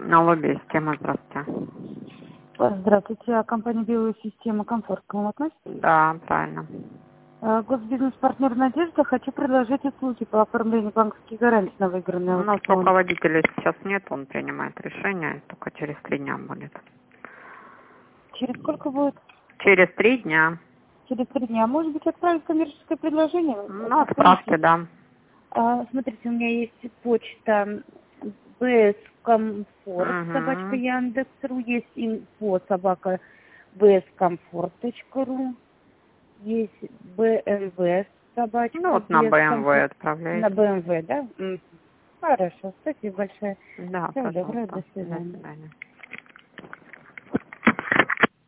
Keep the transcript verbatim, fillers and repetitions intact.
Алло, система, здравствуйте. Здравствуйте, а компания «Биосистема Комфорт» к вам относится? Да, правильно. А, Госбизнес-партнер «Надежда». Хочу предложить услуги по оформлению банковских гарантий на выигранные У нас аукционы. руководителя сейчас нет, он принимает решение, только через три дня будет. Через сколько будет? Через три дня. Через три дня. Может быть, отправить коммерческое предложение? Ну, отправьте, да. А, смотрите, у меня есть почта bscomfort, Угу. собачка Яндекс.ру, есть инфо, собака bscomfort точка ру, есть bmw, собачка Ну, вот на БМВ bscomfort. отправляйте. На бэ эм вэ, да? М. Хорошо, спасибо большое. Да, Всего доброго, пожалуйста. до До свидания. свидания.